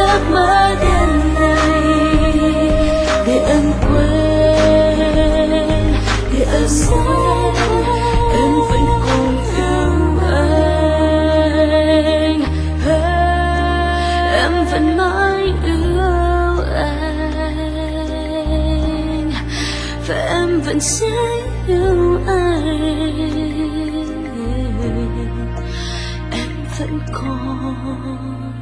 giấc mơ đêm này, để anh quên, để anh quên em vẫn còn yêu anh, em vẫn mãi yêu anh, và em vẫn sẽ yêu anh, em vẫn còn